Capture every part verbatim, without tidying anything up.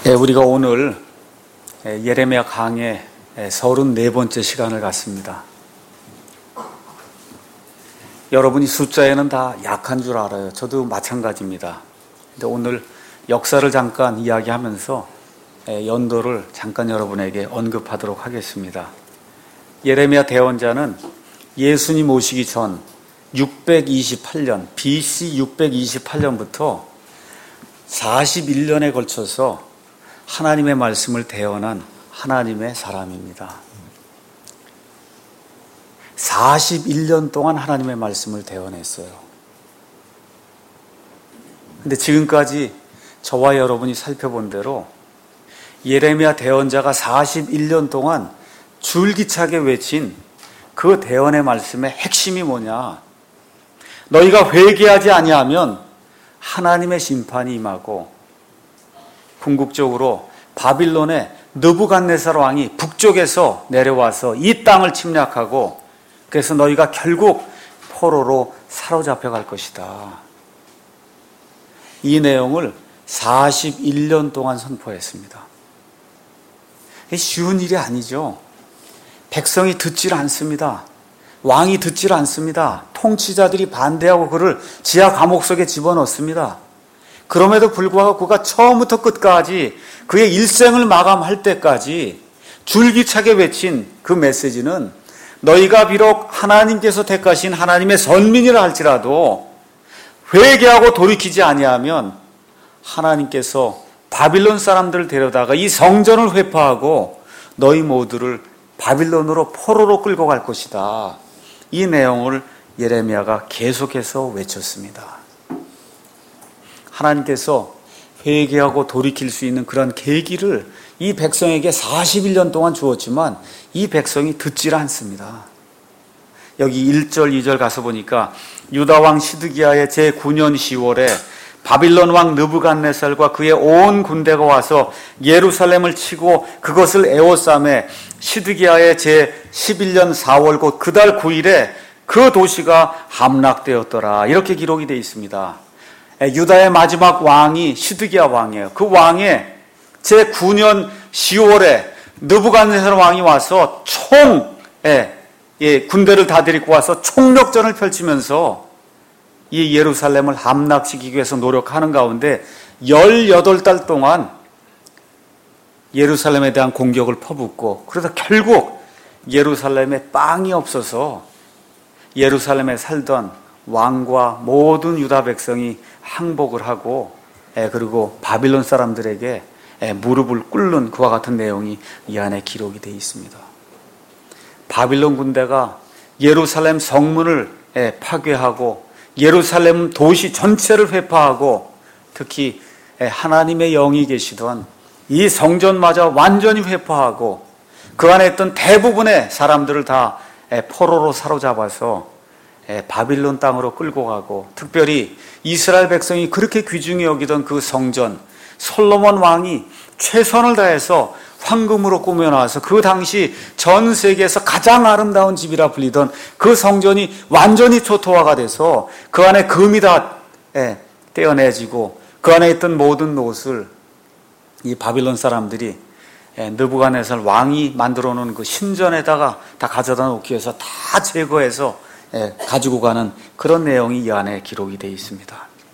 예, 우리가 오늘 예레미야 강의 서른네 번째 시간을 갖습니다. 여러분이 숫자에는 다 약한 줄 알아요. 저도 마찬가지입니다. 근데 오늘 역사를 잠깐 이야기하면서 연도를 잠깐 여러분에게 언급하도록 하겠습니다. 예레미야 대언자는 예수님 오시기 전 육백이십팔 년, 비씨 육백이십팔 년부터 사십일 년에 걸쳐서 하나님의 말씀을 대언한 하나님의 사람입니다. 사십일 년 동안 하나님의 말씀을 대언했어요. 근데 지금까지 저와 여러분이 살펴본 대로 예레미야 대언자가 사십일 년 동안 줄기차게 외친 그 대언의 말씀의 핵심이 뭐냐? 너희가 회개하지 아니하면 하나님의 심판이 임하고 궁극적으로 바빌론의 느부갓네살 왕이 북쪽에서 내려와서 이 땅을 침략하고 그래서 너희가 결국 포로로 사로잡혀 갈 것이다. 이 내용을 사십일 년 동안 선포했습니다. 쉬운 일이 아니죠. 백성이 듣질 않습니다. 왕이 듣질 않습니다. 통치자들이 반대하고 그를 지하 감옥 속에 집어넣습니다. 그럼에도 불구하고 그가 처음부터 끝까지 그의 일생을 마감할 때까지 줄기차게 외친 그 메시지는 너희가 비록 하나님께서 택하신 하나님의 선민이라 할지라도 회개하고 돌이키지 아니하면 하나님께서 바빌론 사람들을 데려다가 이 성전을 회파하고 너희 모두를 바빌론으로 포로로 끌고 갈 것이다. 이 내용을 예레미야가 계속해서 외쳤습니다. 하나님께서 회개하고 돌이킬 수 있는 그런 계기를 이 백성에게 사십일 년 동안 주었지만 이 백성이 듣질 않습니다. 여기 일 절, 이 절 가서 보니까 유다 왕 시드기야의 제구 년 시월에 바빌론 왕 느부갓네살과 그의 온 군대가 와서 예루살렘을 치고 그것을 에워싸매 시드기야의 제십일 년 사월 곧 그달 구 일에 그 도시가 함락되었더라. 이렇게 기록이 되어 있습니다. 유다의 마지막 왕이 시드기야 왕이에요. 그 왕의 제구 년 시월에 느부갓네살 왕이 와서 총 예, 예, 군대를 다 데리고 와서 총력전을 펼치면서 이 예루살렘을 함락시키기 위해서 노력하는 가운데 열여덟 달 동안 예루살렘에 대한 공격을 퍼붓고 그래서 결국 예루살렘에 빵이 없어서 예루살렘에 살던 왕과 모든 유다 백성이 항복을 하고 그리고 바빌론 사람들에게 무릎을 꿇는 그와 같은 내용이 이 안에 기록이 되어 있습니다. 바빌론 군대가 예루살렘 성문을 파괴하고 예루살렘 도시 전체를 회파하고 특히 하나님의 영이 계시던 이 성전마저 완전히 회파하고 그 안에 있던 대부분의 사람들을 다 포로로 사로잡아서 바빌론 땅으로 끌고 가고 특별히 이스라엘 백성이 그렇게 귀중히 여기던 그 성전 솔로몬 왕이 최선을 다해서 황금으로 꾸며놔서 그 당시 전 세계에서 가장 아름다운 집이라 불리던 그 성전이 완전히 초토화가 돼서 그 안에 금이 다 떼어내지고 그 안에 있던 모든 옷을 이 바빌론 사람들이 느부갓네살 왕이 만들어 놓은 그 신전에다가 다 가져다 놓기 위해서 다 제거해서 가지고 가는 그런 내용이 이 안에 기록이 되어 있습니다.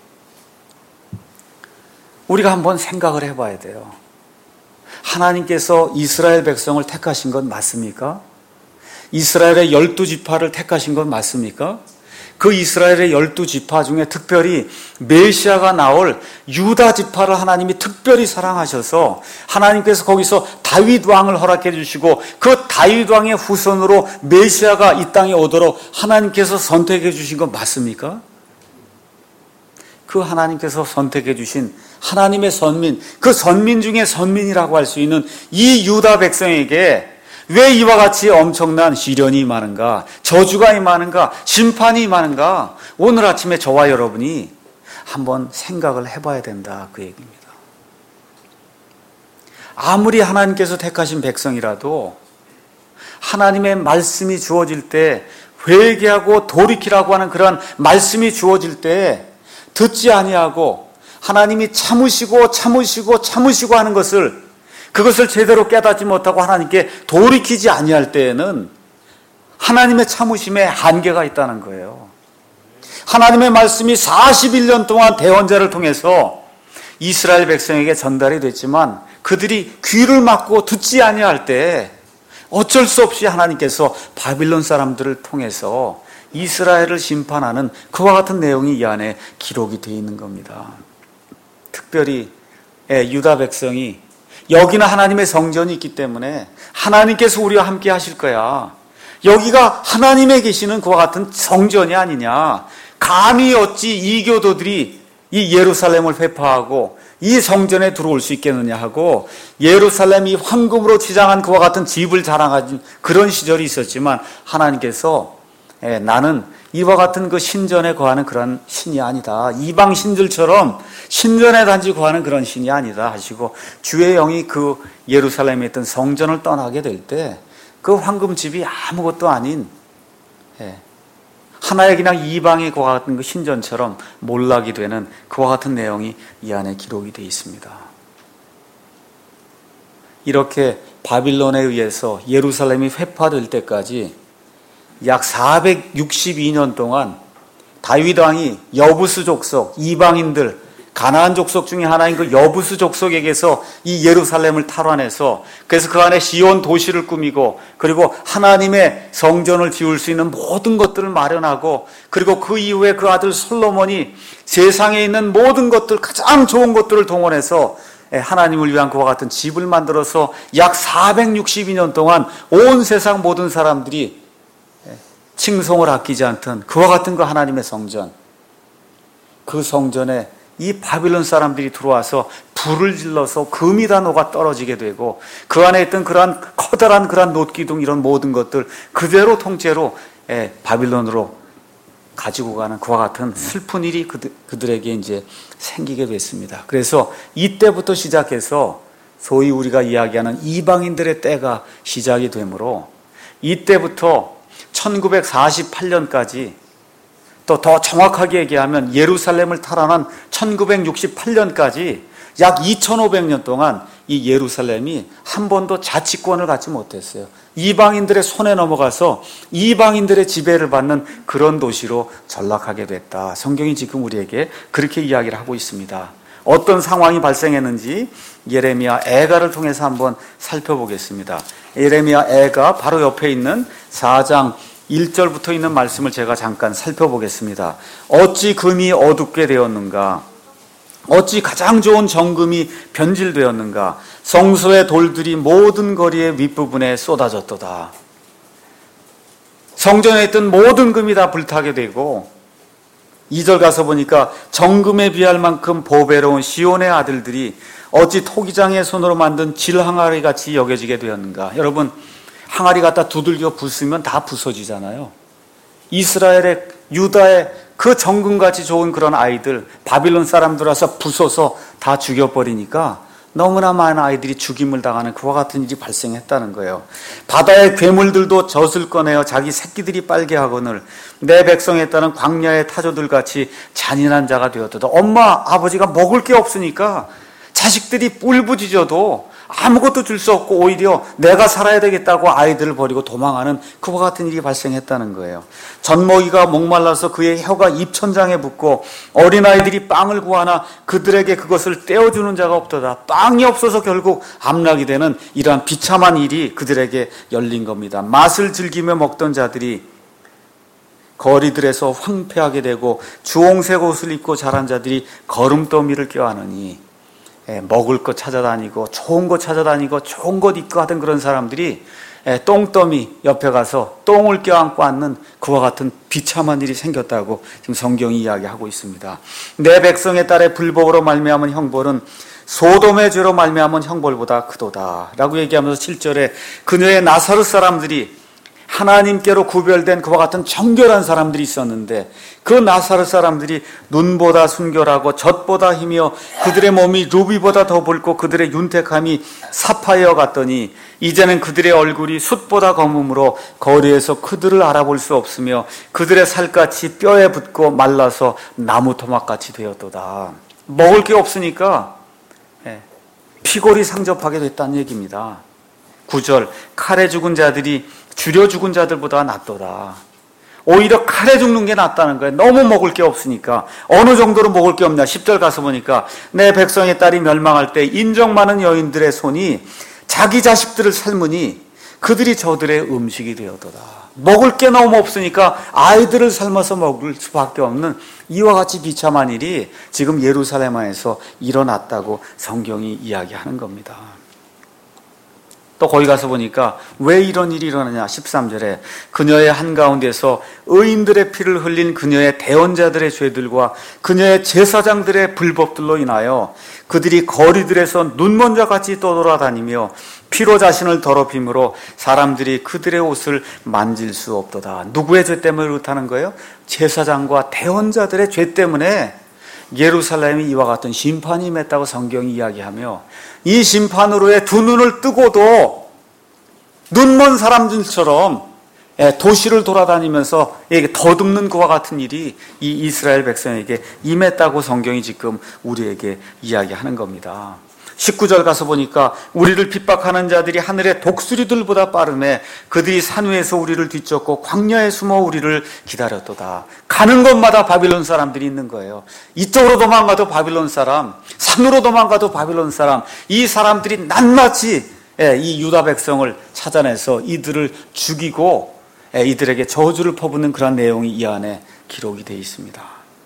우리가 한번 생각을 해봐야 돼요. 하나님께서 이스라엘 백성을 택하신 건 맞습니까? 이스라엘의 열두 지파를 택하신 건 맞습니까? 그 이스라엘의 열두 지파 중에 특별히 메시아가 나올 유다 지파를 하나님이 특별히 사랑하셔서 하나님께서 거기서 다윗 왕을 허락해 주시고 그 다윗 왕의 후손으로 메시아가 이 땅에 오도록 하나님께서 선택해 주신 건 맞습니까? 그 하나님께서 선택해 주신 하나님의 선민, 그 선민 중에 선민이라고 할 수 있는 이 유다 백성에게 왜 이와 같이 엄청난 시련이 임하는가, 저주가 임하는가, 심판이 임하는가, 오늘 아침에 저와 여러분이 한번 생각을 해봐야 된다, 그 얘기입니다. 아무리 하나님께서 택하신 백성이라도 하나님의 말씀이 주어질 때 회개하고 돌이키라고 하는 그런 말씀이 주어질 때 듣지 아니하고 하나님이 참으시고 참으시고 참으시고 하는 것을, 그것을 제대로 깨닫지 못하고 하나님께 돌이키지 아니할 때에는 하나님의 참으심에 한계가 있다는 거예요. 하나님의 말씀이 사십일 년 동안 대언자를 통해서 이스라엘 백성에게 전달이 됐지만 그들이 귀를 막고 듣지 아니할 때 어쩔 수 없이 하나님께서 바빌론 사람들을 통해서 이스라엘을 심판하는 그와 같은 내용이 이 안에 기록이 되어 있는 겁니다. 특별히 유다 백성이 여기는 하나님의 성전이 있기 때문에 하나님께서 우리와 함께 하실 거야, 여기가 하나님의 계시는 그와 같은 성전이 아니냐, 감히 어찌 이교도들이 이 예루살렘을 회파하고 이 성전에 들어올 수 있겠느냐 하고 예루살렘이 황금으로 치장한 그와 같은 집을 자랑하는 그런 시절이 있었지만 하나님께서 예, 나는 이와 같은 그 신전에 거하는 그런 신이 아니다, 이방 신들처럼 신전에 단지 거하는 그런 신이 아니다 하시고 주의 영이 그 예루살렘에 있던 성전을 떠나게 될 때 그 황금집이 아무것도 아닌 예, 하나의 그냥 이방의 그와 같은 그 신전처럼 몰락이 되는 그와 같은 내용이 이 안에 기록이 되어 있습니다. 이렇게 바빌론에 의해서 예루살렘이 회파될 때까지 약 사백육십이 년 동안 다윗 왕이 여부스 족속, 이방인들, 가나안 족속 중에 하나인 그 여부스 족속에게서 이 예루살렘을 탈환해서 그래서 그 안에 시온 도시를 꾸미고 그리고 하나님의 성전을 지을 수 있는 모든 것들을 마련하고 그리고 그 이후에 그 아들 솔로몬이 세상에 있는 모든 것들, 가장 좋은 것들을 동원해서 하나님을 위한 그와 같은 집을 만들어서 약 사백육십이 년 동안 온 세상 모든 사람들이 칭송을 아끼지 않던 그와 같은 그 하나님의 성전, 그 성전에 이 바빌론 사람들이 들어와서 불을 질러서 금이 다 녹아 떨어지게 되고 그 안에 있던 그러한 커다란 그러한 놋기둥 이런 모든 것들 그대로 통째로 바빌론으로 가지고 가는 그와 같은 슬픈 일이 그들, 그들에게 이제 생기게 됐습니다. 그래서 이때부터 시작해서 소위 우리가 이야기하는 이방인들의 때가 시작이 되므로 이때부터 천구백사십팔 년까지 또 더 정확하게 얘기하면 예루살렘을 탈환한 천구백육십팔 년까지 약 이천오백 년 동안 이 예루살렘이 한 번도 자치권을 갖지 못했어요. 이방인들의 손에 넘어가서 이방인들의 지배를 받는 그런 도시로 전락하게 됐다. 성경이 지금 우리에게 그렇게 이야기를 하고 있습니다. 어떤 상황이 발생했는지 예레미야 애가를 통해서 한번 살펴보겠습니다. 예레미야 애가 바로 옆에 있는 사 장 일 절부터 있는 말씀을 제가 잠깐 살펴보겠습니다. 어찌 금이 어둡게 되었는가? 어찌 가장 좋은 정금이 변질되었는가? 성소의 돌들이 모든 거리의 윗부분에 쏟아졌도다. 성전에 있던 모든 금이 다 불타게 되고 이 절 가서 보니까 정금에 비할 만큼 보배로운 시온의 아들들이 어찌 토기장의 손으로 만든 질항아리 같이 여겨지게 되었는가? 여러분, 항아리 갖다 두들겨 부수면 다 부서지잖아요. 이스라엘의, 유다의 그 정금같이 좋은 그런 아이들 바빌론 사람들 와서 부숴서 다 죽여버리니까 너무나 많은 아이들이 죽임을 당하는 그와 같은 일이 발생했다는 거예요. 바다의 괴물들도 젖을 꺼내어 자기 새끼들이 빨게 하거늘 내 백성에 따른 광야의 타조들같이 잔인한 자가 되었도다. 엄마 아버지가 먹을 게 없으니까 자식들이 울부짖어도 아무것도 줄 수 없고 오히려 내가 살아야 되겠다고 아이들을 버리고 도망하는 그와 같은 일이 발생했다는 거예요. 젖먹이가 목말라서 그의 혀가 입천장에 붙고 어린아이들이 빵을 구하나 그들에게 그것을 떼어주는 자가 없도다. 빵이 없어서 결국 암락이 되는 이러한 비참한 일이 그들에게 열린 겁니다. 맛을 즐기며 먹던 자들이 거리들에서 황폐하게 되고 주홍색 옷을 입고 자란 자들이 거름더미를 껴안으니 예, 먹을 것 찾아다니고 좋은 것 찾아다니고 좋은 것 입고 하던 그런 사람들이 예, 똥더미 옆에 가서 똥을 껴안고 앉는 그와 같은 비참한 일이 생겼다고 지금 성경이 이야기하고 있습니다. 내 백성의 딸의 불법으로 말미암은 형벌은 소돔의 죄로 말미암은 형벌보다 크도다 라고 얘기하면서 칠 절에 그녀의 나사렛 사람들이 하나님께로 구별된 그와 같은 정결한 사람들이 있었는데 그 나사렛 사람들이 눈보다 순결하고 젖보다 희며 그들의 몸이 루비보다 더 붉고 그들의 윤택함이 사파이어 같더니 이제는 그들의 얼굴이 숯보다 검음으로 거리에서 그들을 알아볼 수 없으며 그들의 살갗이 뼈에 붙고 말라서 나무 토막같이 되었도다. 먹을 게 없으니까 피골이 상접하게 됐다는 얘기입니다. 구 절, 칼에 죽은 자들이 줄여 죽은 자들보다 낫도다. 오히려 칼에 죽는 게 낫다는 거예요. 너무 먹을 게 없으니까. 어느 정도로 먹을 게 없냐. 십 절 가서 보니까 내 백성의 딸이 멸망할 때 인정 많은 여인들의 손이 자기 자식들을 삶으니 그들이 저들의 음식이 되어도다. 먹을 게 너무 없으니까 아이들을 삶아서 먹을 수밖에 없는 이와 같이 비참한 일이 지금 예루살렘 안에서 일어났다고 성경이 이야기하는 겁니다. 또 거기 가서 보니까 왜 이런 일이 일어나냐. 십삼 절에 그녀의 한가운데서 의인들의 피를 흘린 그녀의 대언자들의 죄들과 그녀의 제사장들의 불법들로 인하여 그들이 거리들에서 눈먼 자같이 떠돌아다니며 피로 자신을 더럽힘으로 사람들이 그들의 옷을 만질 수 없도다. 누구의 죄 때문에 그렇다는 거예요? 제사장과 대언자들의 죄 때문에 예루살렘이 이와 같은 심판이 임했다고 성경이 이야기하며 이 심판으로의 두 눈을 뜨고도 눈먼 사람들처럼 도시를 돌아다니면서 더듬는 그와 같은 일이 이 이스라엘 백성에게 임했다고 성경이 지금 우리에게 이야기하는 겁니다. 십구 절 가서 보니까 우리를 핍박하는 자들이 하늘의 독수리들보다 빠르매 그들이 산 위에서 우리를 뒤쫓고 광야에 숨어 우리를 기다렸도다. 가는 곳마다 바빌론 사람들이 있는 거예요. 이쪽으로 도망가도 바빌론 사람, 산으로 도망가도 바빌론 사람. 이 사람들이 낱낱이 이 유다 백성을 찾아내서 이들을 죽이고 이들에게 저주를 퍼붓는 그런 내용이 이 안에 기록이 되어 있습니다.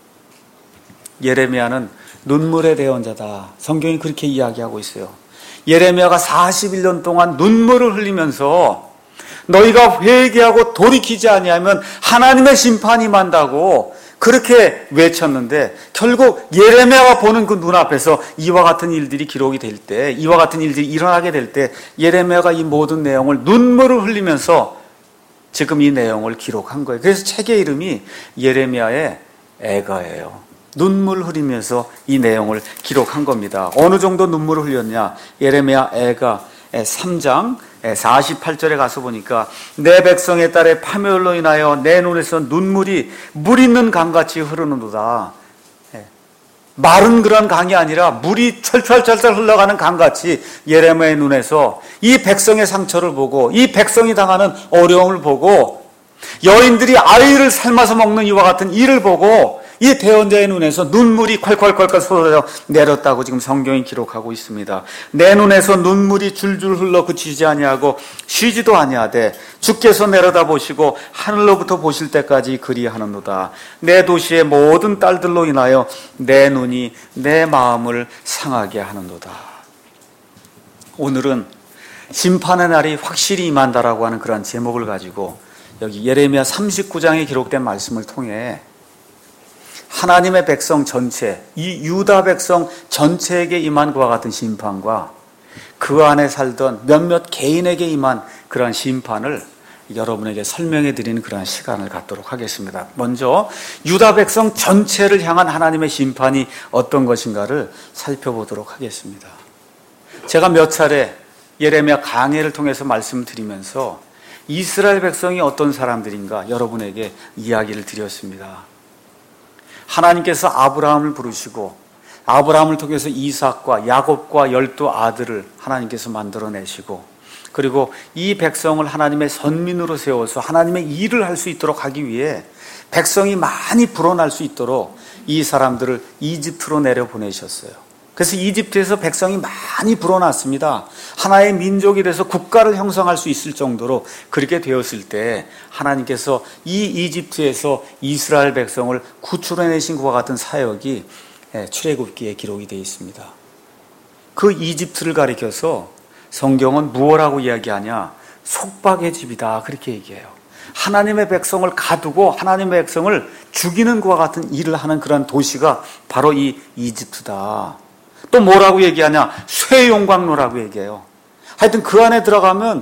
예레미야는 눈물의 대언자다. 성경이 그렇게 이야기하고 있어요. 예레미야가 사십일 년 동안 눈물을 흘리면서 너희가 회개하고 돌이키지 아니하면 하나님의 심판이 임한다고 그렇게 외쳤는데 결국 예레미야가 보는 그 눈앞에서 이와 같은 일들이 기록이 될 때, 이와 같은 일들이 일어나게 될 때 예레미야가 이 모든 내용을 눈물을 흘리면서 지금 이 내용을 기록한 거예요. 그래서 책의 이름이 예레미야의 애가예요. 눈물 흘리면서 이 내용을 기록한 겁니다. 어느 정도 눈물을 흘렸냐? 예레미야 애가 삼 장 사십팔 절에 가서 보니까 내 백성의 딸의 파멸로 인하여 내 눈에서 눈물이 물 있는 강같이 흐르는도다. 마른 그런 강이 아니라 물이 철철철철 흘러가는 강같이 예레미야의 눈에서 이 백성의 상처를 보고 이 백성이 당하는 어려움을 보고 여인들이 아이를 삶아서 먹는 이와 같은 일을 보고 이 대언자의 눈에서 눈물이 콸콸콸콸 쏟아져 내렸다고 지금 성경이 기록하고 있습니다. 내 눈에서 눈물이 줄줄 흘러 그치지 아니하고 쉬지도 아니하되 주께서 내려다보시고 하늘로부터 보실 때까지 그리하는도다. 내 도시의 모든 딸들로 인하여 내 눈이 내 마음을 상하게 하는도다. 오늘은 심판의 날이 확실히 임한다라고 하는 그런 제목을 가지고 여기 예레미야 삼십구 장에 기록된 말씀을 통해 하나님의 백성 전체, 이 유다 백성 전체에게 임한 그와 같은 심판과 그 안에 살던 몇몇 개인에게 임한 그러한 심판을 여러분에게 설명해 드리는 그러한 시간을 갖도록 하겠습니다. 먼저 유다 백성 전체를 향한 하나님의 심판이 어떤 것인가를 살펴보도록 하겠습니다. 제가 몇 차례 예레미야 강해를 통해서 말씀드리면서 이스라엘 백성이 어떤 사람들인가 여러분에게 이야기를 드렸습니다. 하나님께서 아브라함을 부르시고 아브라함을 통해서 이삭과 야곱과 열두 아들을 하나님께서 만들어내시고 그리고 이 백성을 하나님의 선민으로 세워서 하나님의 일을 할 수 있도록 하기 위해 백성이 많이 불어날 수 있도록 이 사람들을 이집트로 내려보내셨어요. 그래서 이집트에서 백성이 많이 불어났습니다. 하나의 민족이 돼서 국가를 형성할 수 있을 정도로 그렇게 되었을 때 하나님께서 이 이집트에서 이스라엘 백성을 구출해내신 것과 같은 사역이 출애굽기에 기록이 되어 있습니다. 그 이집트를 가리켜서 성경은 무엇라고 이야기하냐? 속박의 집이다 그렇게 얘기해요. 하나님의 백성을 가두고 하나님의 백성을 죽이는 것과 같은 일을 하는 그런 도시가 바로 이 이집트다. 또 뭐라고 얘기하냐? 쇠용광로라고 얘기해요. 하여튼 그 안에 들어가면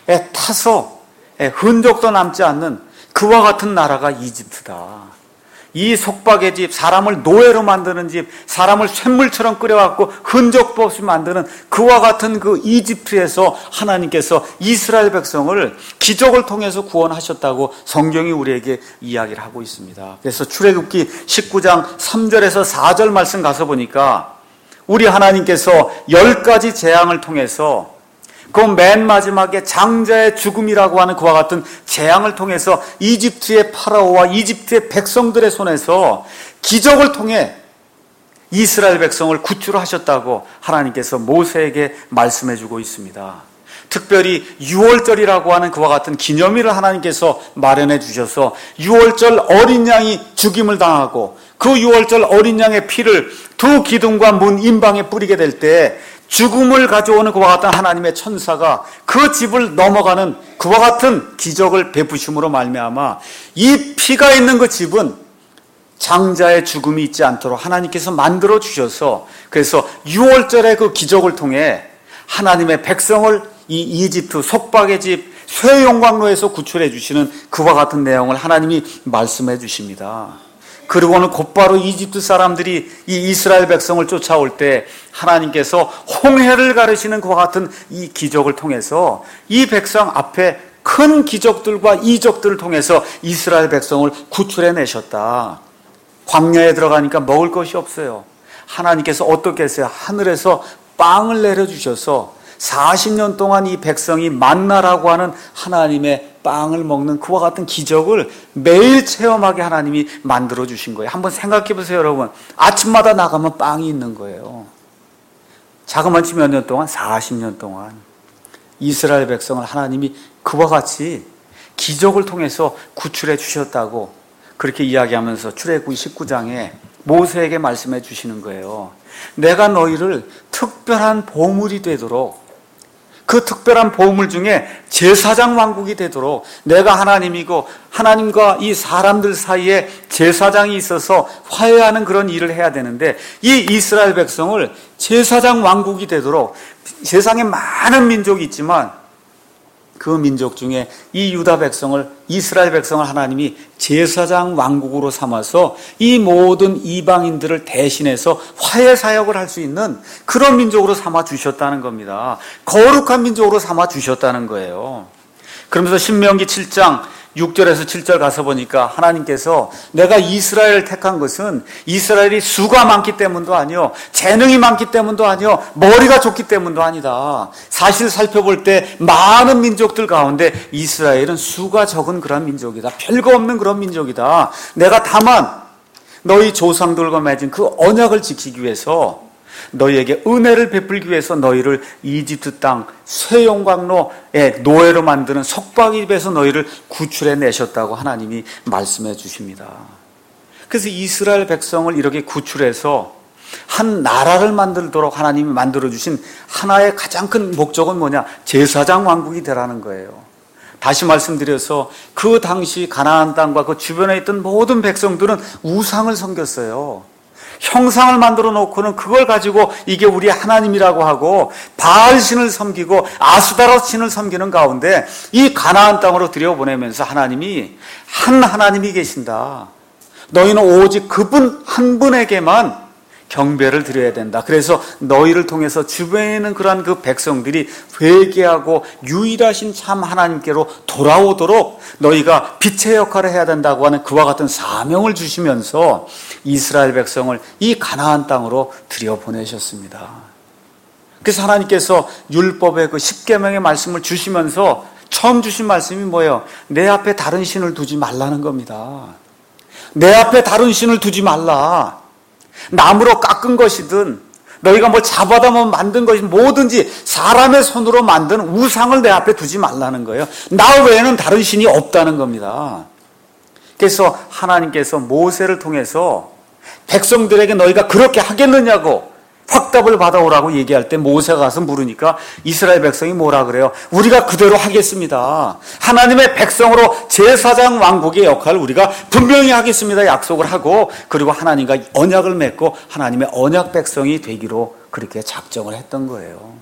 타서 흔적도 남지 않는 그와 같은 나라가 이집트다. 이 속박의 집, 사람을 노예로 만드는 집, 사람을 쇳물처럼 끓여갖고 흔적도 없이 만드는 그와 같은 그 이집트에서 하나님께서 이스라엘 백성을 기적을 통해서 구원하셨다고 성경이 우리에게 이야기를 하고 있습니다. 그래서 출애굽기 십구 장 삼 절에서 사 절 말씀 가서 보니까 우리 하나님께서 열 가지 재앙을 통해서 그 맨 마지막에 장자의 죽음이라고 하는 그와 같은 재앙을 통해서 이집트의 파라오와 이집트의 백성들의 손에서 기적을 통해 이스라엘 백성을 구출하셨다고 하나님께서 모세에게 말씀해 주고 있습니다. 특별히 유월절이라고 하는 그와 같은 기념일을 하나님께서 마련해 주셔서 유월절 어린 양이 죽임을 당하고 그 유월절 어린 양의 피를 두 기둥과 문 임방에 뿌리게 될 때 죽음을 가져오는 그와 같은 하나님의 천사가 그 집을 넘어가는 그와 같은 기적을 베푸심으로 말미암아 이 피가 있는 그 집은 장자의 죽음이 있지 않도록 하나님께서 만들어 주셔서 그래서 유월절의 그 기적을 통해 하나님의 백성을 이 이집트 속박의 집 쇠용광로에서 구출해 주시는 그와 같은 내용을 하나님이 말씀해 주십니다. 그리고는 곧바로 이집트 사람들이 이 이스라엘 백성을 쫓아올 때 하나님께서 홍해를 가르시는 그와 같은 이 기적을 통해서 이 백성 앞에 큰 기적들과 이적들을 통해서 이스라엘 백성을 구출해내셨다. 광야에 들어가니까 먹을 것이 없어요. 하나님께서 어떻게 했어요? 하늘에서 빵을 내려주셔서 사십 년 동안 이 백성이 만나라고 하는 하나님의 빵을 먹는 그와 같은 기적을 매일 체험하게 하나님이 만들어 주신 거예요. 한번 생각해 보세요, 여러분. 아침마다 나가면 빵이 있는 거예요. 자그마치 몇 년 동안? 사십 년 동안. 이스라엘 백성을 하나님이 그와 같이 기적을 통해서 구출해 주셨다고 그렇게 이야기하면서 출애굽기 십구 장에 모세에게 말씀해 주시는 거예요. 내가 너희를 특별한 보물이 되도록 그 특별한 보물 중에 제사장 왕국이 되도록 내가 하나님이고 하나님과 이 사람들 사이에 제사장이 있어서 화해하는 그런 일을 해야 되는데 이 이스라엘 백성을 제사장 왕국이 되도록 세상에 많은 민족이 있지만 그 민족 중에 이 유다 백성을 이스라엘 백성을 하나님이 제사장 왕국으로 삼아서 이 모든 이방인들을 대신해서 화해 사역을 할 수 있는 그런 민족으로 삼아 주셨다는 겁니다. 거룩한 민족으로 삼아 주셨다는 거예요. 그러면서 신명기 칠 장 육 절에서 칠 절 가서 보니까 하나님께서 내가 이스라엘을 택한 것은 이스라엘이 수가 많기 때문도 아니요 재능이 많기 때문도 아니요 머리가 좋기 때문도 아니다. 사실 살펴볼 때 많은 민족들 가운데 이스라엘은 수가 적은 그런 민족이다. 별거 없는 그런 민족이다. 내가 다만 너희 조상들과 맺은 그 언약을 지키기 위해서 너희에게 은혜를 베풀기 위해서 너희를 이집트 땅 쇠용광로의 노예로 만드는 속박입에서 너희를 구출해 내셨다고 하나님이 말씀해 주십니다. 그래서 이스라엘 백성을 이렇게 구출해서 한 나라를 만들도록 하나님이 만들어 주신 하나의 가장 큰 목적은 뭐냐? 제사장 왕국이 되라는 거예요. 다시 말씀드려서 그 당시 가나안 땅과 그 주변에 있던 모든 백성들은 우상을 섬겼어요. 형상을 만들어 놓고는 그걸 가지고 이게 우리 하나님이라고 하고 바알 신을 섬기고 아스다롯 신을 섬기는 가운데 이 가나안 땅으로 들여보내면서 하나님이 한 하나님이 계신다. 너희는 오직 그분 한 분에게만 경배를 드려야 된다. 그래서 너희를 통해서 주변에 있는 그러한 그 백성들이 회개하고 유일하신 참 하나님께로 돌아오도록 너희가 빛의 역할을 해야 된다고 하는 그와 같은 사명을 주시면서 이스라엘 백성을 이 가나안 땅으로 들여보내셨습니다. 그래서 하나님께서 율법의 그 십계명의 말씀을 주시면서 처음 주신 말씀이 뭐예요? 내 앞에 다른 신을 두지 말라는 겁니다. 내 앞에 다른 신을 두지 말라. 나무로 깎은 것이든 너희가 뭐 잡아다 뭐 만든 것이든 뭐든지 사람의 손으로 만든 우상을 내 앞에 두지 말라는 거예요. 나 외에는 다른 신이 없다는 겁니다. 그래서 하나님께서 모세를 통해서 백성들에게 너희가 그렇게 하겠느냐고 확답을 받아오라고 얘기할 때 모세가 가서 물으니까 이스라엘 백성이 뭐라 그래요? 우리가 그대로 하겠습니다. 하나님의 백성으로 제사장 왕국의 역할을 우리가 분명히 하겠습니다. 약속을 하고 그리고 하나님과 언약을 맺고 하나님의 언약 백성이 되기로 그렇게 작정을 했던 거예요.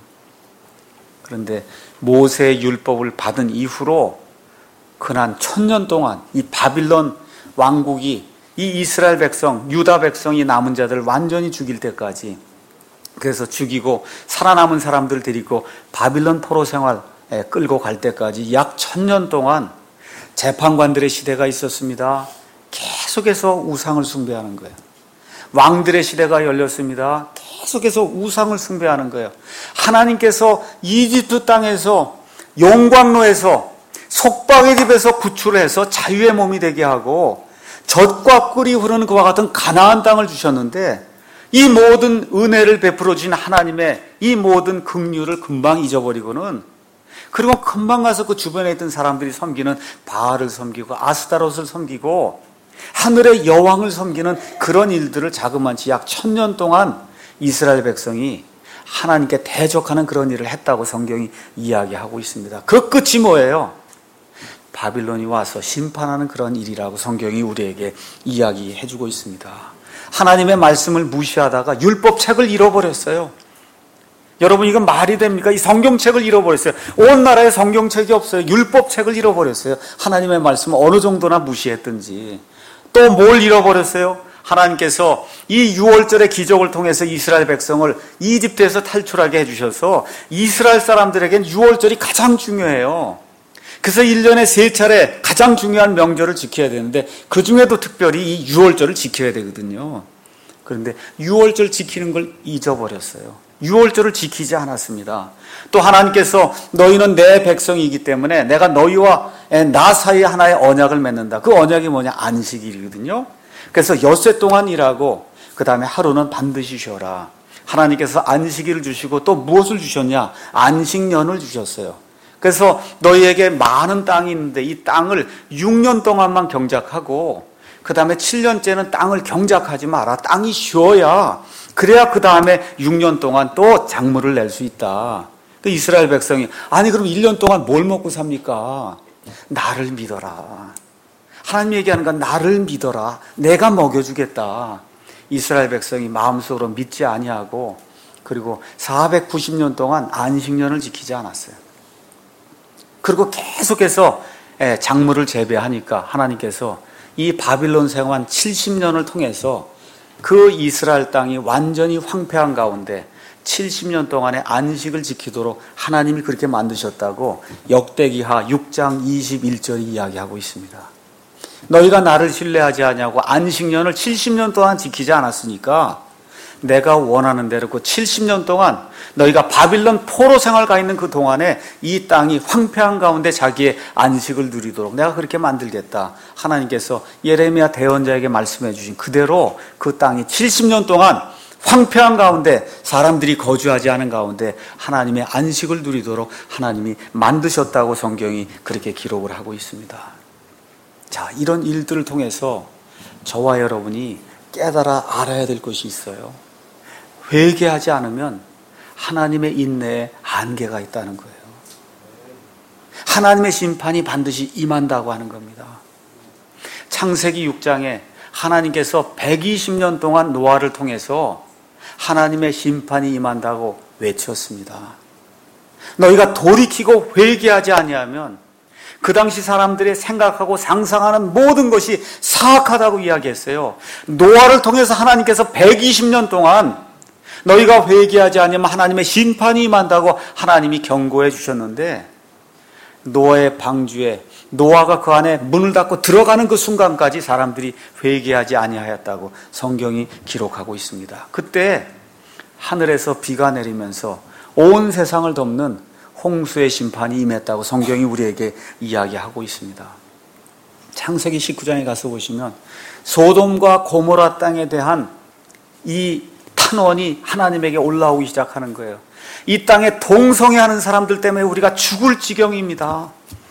그런데 모세의 율법을 받은 이후로 그난 천년 동안 이 바빌론 왕국이 이 이스라엘 백성, 유다 백성이 남은 자들 완전히 죽일 때까지, 그래서 죽이고 살아남은 사람들 데리고 바빌론 포로 생활 끌고 갈 때까지 약 천년 동안 재판관들의 시대가 있었습니다. 계속해서 우상을 숭배하는 거예요. 왕들의 시대가 열렸습니다. 계속해서 우상을 숭배하는 거예요. 하나님께서 이집트 땅에서 용광로에서 속박의 집에서 구출해서 자유의 몸이 되게 하고 젖과 꿀이 흐르는 그와 같은 가나안 땅을 주셨는데, 이 모든 은혜를 베풀어 주신 하나님의 이 모든 긍휼을 금방 잊어버리고는, 그리고 금방 가서 그 주변에 있던 사람들이 섬기는 바알을 섬기고 아스타롯을 섬기고 하늘의 여왕을 섬기는 그런 일들을 자그마치 약 천년 동안 이스라엘 백성이 하나님께 대적하는 그런 일을 했다고 성경이 이야기하고 있습니다. 그 끝이 뭐예요? 바빌론이 와서 심판하는 그런 일이라고 성경이 우리에게 이야기해주고 있습니다. 하나님의 말씀을 무시하다가 율법책을 잃어버렸어요. 여러분, 이건 말이 됩니까? 이 성경책을 잃어버렸어요. 온 나라에 성경책이 없어요. 율법책을 잃어버렸어요. 하나님의 말씀을 어느 정도나 무시했든지. 또 뭘 잃어버렸어요? 하나님께서 이 유월절의 기적을 통해서 이스라엘 백성을 이집트에서 탈출하게 해주셔서 이스라엘 사람들에겐 유월절이 가장 중요해요. 그래서 일 년에 세 차례 가장 중요한 명절을 지켜야 되는데, 그 중에도 특별히 이 유월절을 지켜야 되거든요. 그런데 유월절 지키는 걸 잊어버렸어요. 유월절을 지키지 않았습니다. 또 하나님께서 너희는 내 백성이기 때문에 내가 너희와 나 사이에 하나의 언약을 맺는다. 그 언약이 뭐냐? 안식일이거든요. 그래서 엿새 동안 일하고 그 다음에 하루는 반드시 쉬어라. 하나님께서 안식일을 주시고 또 무엇을 주셨냐? 안식년을 주셨어요. 그래서 너희에게 많은 땅이 있는데 이 땅을 육 년 동안만 경작하고 그 다음에 칠 년째는 땅을 경작하지 마라. 땅이 쉬어야, 그래야 그 다음에 육 년 동안 또 작물을 낼 수 있다. 이스라엘 백성이, 아니 그럼 일 년 동안 뭘 먹고 삽니까? 나를 믿어라. 하나님 얘기하는 건 나를 믿어라. 내가 먹여주겠다. 이스라엘 백성이 마음속으로 믿지 아니하고, 그리고 사백구십 년 동안 안식년을 지키지 않았어요. 그리고 계속해서 작물을 재배하니까 하나님께서 이 바빌론 생활 칠십 년을 통해서 그 이스라엘 땅이 완전히 황폐한 가운데 칠십 년 동안의 안식을 지키도록 하나님이 그렇게 만드셨다고 역대기하 육 장 이십일 절이 이야기하고 있습니다. 너희가 나를 신뢰하지 아니하고 안식년을 칠십 년 동안 지키지 않았으니까 내가 원하는 대로 그 칠십 년 동안 너희가 바빌론 포로 생활 가 있는 그 동안에 이 땅이 황폐한 가운데 자기의 안식을 누리도록 내가 그렇게 만들겠다. 하나님께서 예레미야 대언자에게 말씀해 주신 그대로 그 땅이 칠십 년 동안 황폐한 가운데 사람들이 거주하지 않은 가운데 하나님의 안식을 누리도록 하나님이 만드셨다고 성경이 그렇게 기록을 하고 있습니다. 자, 이런 일들을 통해서 저와 여러분이 깨달아 알아야 될 것이 있어요. 회개하지 않으면 하나님의 인내에 한계가 있다는 거예요. 하나님의 심판이 반드시 임한다고 하는 겁니다. 창세기 육 장에 하나님께서 백이십 년 동안 노아를 통해서 하나님의 심판이 임한다고 외쳤습니다. 너희가 돌이키고 회개하지 아니하면 그 당시 사람들이 생각하고 상상하는 모든 것이 사악하다고 이야기했어요. 노아를 통해서 하나님께서 백이십 년 동안 너희가 회개하지 않으면 하나님의 심판이 임한다고 하나님이 경고해 주셨는데, 노아의 방주에 노아가 그 안에 문을 닫고 들어가는 그 순간까지 사람들이 회개하지 아니하였다고 성경이 기록하고 있습니다. 그때 하늘에서 비가 내리면서 온 세상을 덮는 홍수의 심판이 임했다고 성경이 우리에게 이야기하고 있습니다. 창세기 십구 장에 가서 보시면 소돔과 고모라 땅에 대한 이 탄원이 하나님에게 올라오기 시작하는 거예요. 이 땅에 동성애하는 사람들 때문에 우리가 죽을 지경입니다.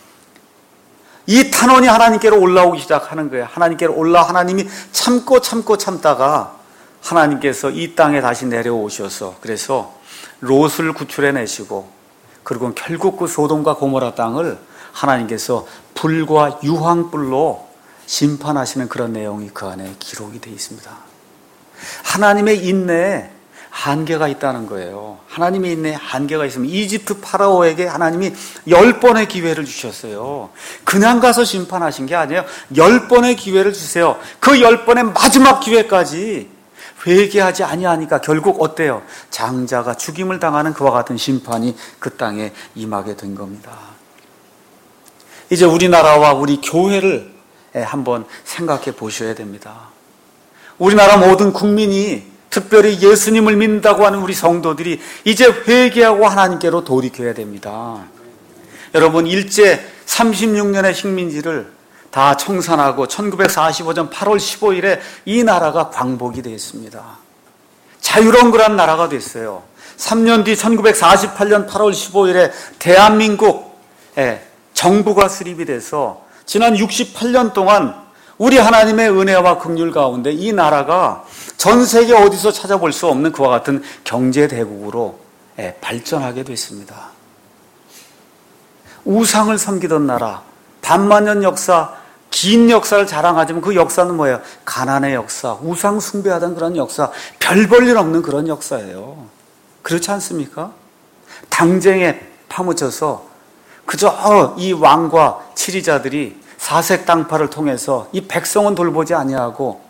이 탄원이 하나님께로 올라오기 시작하는 거예요. 하나님께로 올라 하나님이 참고 참고 참다가 하나님께서 이 땅에 다시 내려오셔서 그래서 롯을 구출해내시고, 그리고 결국 그 소돔과 고모라 땅을 하나님께서 불과 유황불로 심판하시는 그런 내용이 그 안에 기록이 되어 있습니다. 하나님의 인내에 한계가 있다는 거예요. 하나님의 인내에 한계가 있으면 이집트 파라오에게 하나님이 열 번의 기회를 주셨어요. 그냥 가서 심판하신 게 아니에요. 열 번의 기회를 주세요. 그 열 번의 마지막 기회까지 회개하지 아니하니까 결국 어때요? 장자가 죽임을 당하는 그와 같은 심판이 그 땅에 임하게 된 겁니다. 이제 우리나라와 우리 교회를 한번 생각해 보셔야 됩니다. 우리나라 모든 국민이, 특별히 예수님을 믿는다고 하는 우리 성도들이 이제 회개하고 하나님께로 돌이켜야 됩니다. 여러분, 일제 삼십육 년의 식민지를 다 청산하고 천구백사십오 년 팔월 십오일에 이 나라가 광복이 됐습니다. 자유로운 그런 나라가 됐어요. 삼 년 뒤 천구백사십팔 년 팔월 십오일에 대한민국 정부가 수립이 돼서 지난 육십팔 년 동안 우리 하나님의 은혜와 긍휼 가운데 이 나라가 전 세계 어디서 찾아볼 수 없는 그와 같은 경제대국으로 발전하게 됐습니다. 우상을 섬기던 나라, 반만년 역사, 긴 역사를 자랑하지만 그 역사는 뭐예요? 가난의 역사, 우상 숭배하던 그런 역사, 별 볼 일 없는 그런 역사예요. 그렇지 않습니까? 당쟁에 파묻혀서 그저 이 왕과 치리자들이 사색 당파를 통해서 이 백성은 돌보지 아니하고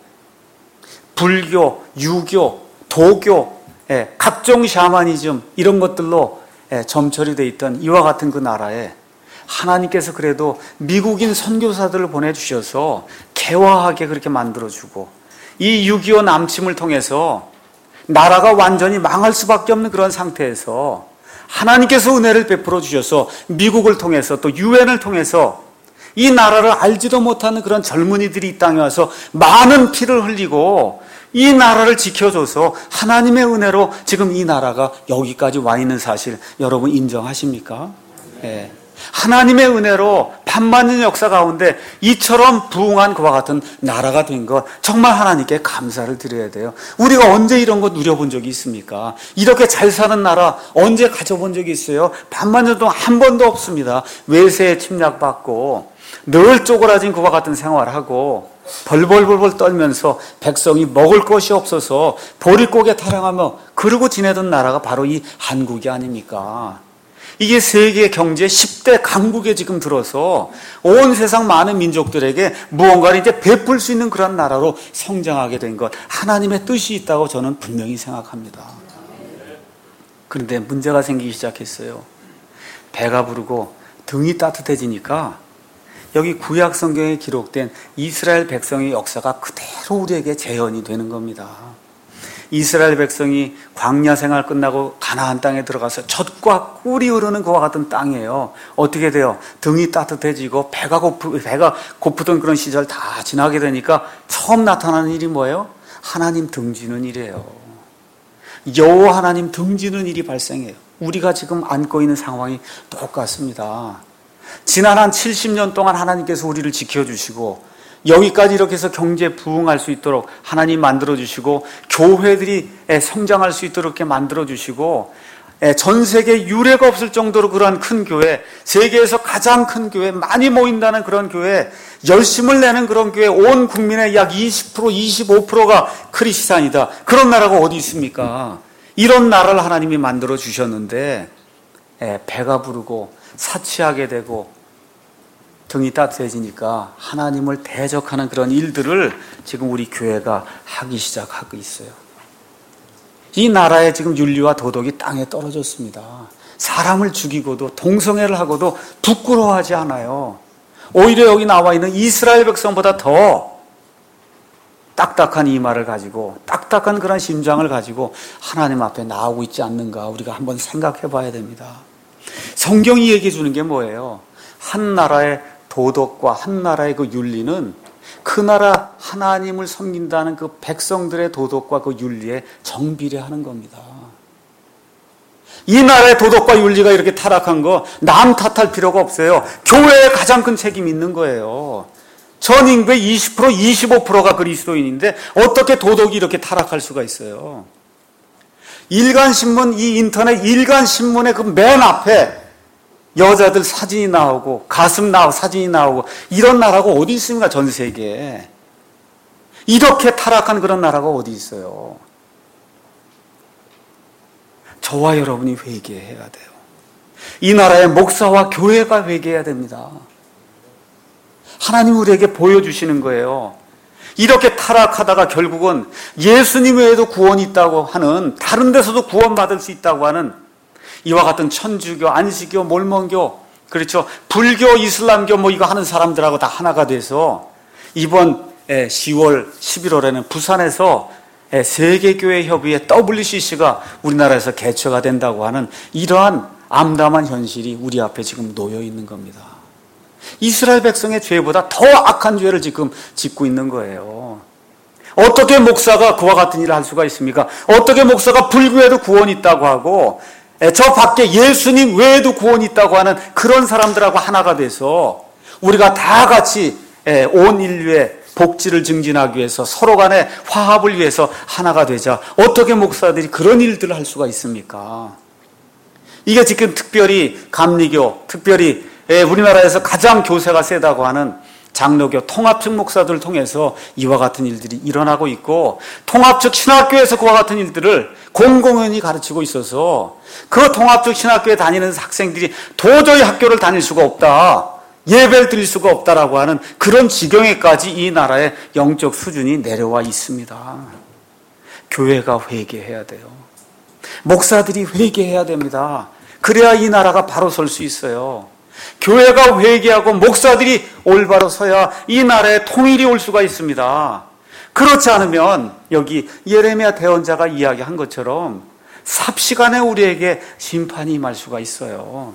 불교, 유교, 도교, 예, 각종 샤머니즘 이런 것들로 예, 점철이 돼 있던 이와 같은 그 나라에 하나님께서 그래도 미국인 선교사들을 보내주셔서 개화하게 그렇게 만들어주고 이 육이오 남침을 통해서 나라가 완전히 망할 수밖에 없는 그런 상태에서 하나님께서 은혜를 베풀어 주셔서 미국을 통해서 또 유엔을 통해서 이 나라를 알지도 못하는 그런 젊은이들이 이 땅에 와서 많은 피를 흘리고 이 나라를 지켜줘서 하나님의 은혜로 지금 이 나라가 여기까지 와 있는 사실 여러분 인정하십니까? 네. 하나님의 은혜로 반만년 역사 가운데 이처럼 부흥한 그와 같은 나라가 된 것 정말 하나님께 감사를 드려야 돼요. 우리가 언제 이런 거 누려본 적이 있습니까? 이렇게 잘 사는 나라 언제 가져본 적이 있어요? 반만년 동안 한 번도 없습니다. 외세에 침략받고 늘 쪼그라진 그와 같은 생활을 하고 벌벌벌벌 떨면서 백성이 먹을 것이 없어서 보릿고개 타령하며 그러고 지내던 나라가 바로 이 한국이 아닙니까? 이게 세계 경제 십 대 강국에 지금 들어서 온 세상 많은 민족들에게 무언가를 이제 베풀 수 있는 그런 나라로 성장하게 된 것, 하나님의 뜻이 있다고 저는 분명히 생각합니다. 그런데 문제가 생기기 시작했어요. 배가 부르고 등이 따뜻해지니까 여기 구약 성경에 기록된 이스라엘 백성의 역사가 그대로 우리에게 재현이 되는 겁니다. 이스라엘 백성이 광야 생활 끝나고 가나안 땅에 들어가서 젖과 꿀이 흐르는 그와 같은 땅이에요. 어떻게 돼요? 등이 따뜻해지고 배가 고프, 배가 고프던 그런 시절 다 지나게 되니까 처음 나타나는 일이 뭐예요? 하나님 등지는 일이에요. 여호와 하나님 등지는 일이 발생해요. 우리가 지금 안고 있는 상황이 똑같습니다. 지난 한 칠십 년 동안 하나님께서 우리를 지켜주시고 여기까지 이렇게 해서 경제 부흥할 수 있도록 하나님 만들어주시고 교회들이 성장할 수 있도록 이렇게 만들어주시고 전 세계 유례가 없을 정도로 그러한 큰 교회, 세계에서 가장 큰 교회, 많이 모인다는 그런 교회, 열심을 내는 그런 교회, 온 국민의 약 이십 퍼센트, 이십오 퍼센트가 크리스찬이다. 그런 나라가 어디 있습니까? 이런 나라를 하나님이 만들어주셨는데 배가 부르고 사치하게 되고 등이 따뜻해지니까 하나님을 대적하는 그런 일들을 지금 우리 교회가 하기 시작하고 있어요. 이 나라의 지금 윤리와 도덕이 땅에 떨어졌습니다. 사람을 죽이고도 동성애를 하고도 부끄러워하지 않아요. 오히려 여기 나와 있는 이스라엘 백성보다 더 딱딱한 이마를 가지고 딱딱한 그런 심장을 가지고 하나님 앞에 나오고 있지 않는가 우리가 한번 생각해 봐야 됩니다. 성경이 얘기해 주는 게 뭐예요? 한 나라의 도덕과 한 나라의 그 윤리는 그 나라 하나님을 섬긴다는 그 백성들의 도덕과 그 윤리에 정비례하는 겁니다. 이 나라의 도덕과 윤리가 이렇게 타락한 거 남 탓할 필요가 없어요. 교회에 가장 큰 책임이 있는 거예요. 전 인구의 이십 퍼센트, 이십오 퍼센트가 그리스도인인데 어떻게 도덕이 이렇게 타락할 수가 있어요? 일간신문, 이 인터넷 일간신문의 그 맨 앞에 여자들 사진이 나오고 가슴 나오고 사진이 나오고 이런 나라가 어디 있습니까? 전 세계에. 이렇게 타락한 그런 나라가 어디 있어요? 저와 여러분이 회개해야 돼요. 이 나라의 목사와 교회가 회개해야 됩니다. 하나님 우리에게 보여주시는 거예요. 이렇게 타락하다가 결국은 예수님 외에도 구원이 있다고 하는, 다른 데서도 구원받을 수 있다고 하는 이와 같은 천주교, 안식교, 몰몬교, 그렇죠, 불교, 이슬람교 뭐 이거 하는 사람들하고 다 하나가 돼서 이번 시월, 십일월에는 부산에서 세계교회협의회 더블유씨씨가 우리나라에서 개최가 된다고 하는 이러한 암담한 현실이 우리 앞에 지금 놓여 있는 겁니다. 이스라엘 백성의 죄보다 더 악한 죄를 지금 짓고 있는 거예요. 어떻게 목사가 그와 같은 일을 할 수가 있습니까? 어떻게 목사가 불교에도 구원이 있다고 하고 저 밖에 예수님 외에도 구원이 있다고 하는 그런 사람들하고 하나가 돼서 우리가 다 같이 온 인류의 복지를 증진하기 위해서 서로 간의 화합을 위해서 하나가 되자 어떻게 목사들이 그런 일들을 할 수가 있습니까? 이게 지금 특별히 감리교, 특별히 우리나라에서 가장 교세가 세다고 하는 장로교 통합측 목사들을 통해서 이와 같은 일들이 일어나고 있고, 통합측 신학교에서 그와 같은 일들을 공공연히 가르치고 있어서 그 통합측 신학교에 다니는 학생들이 도저히 학교를 다닐 수가 없다, 예배를 드릴 수가 없다라고 하는 그런 지경에까지 이 나라의 영적 수준이 내려와 있습니다. 교회가 회개해야 돼요. 목사들이 회개해야 됩니다. 그래야 이 나라가 바로 설 수 있어요. 교회가 회개하고 목사들이 올바로 서야 이 나라에 통일이 올 수가 있습니다. 그렇지 않으면 여기 예레미야 대언자가 이야기한 것처럼 삽시간에 우리에게 심판이 임할 수가 있어요.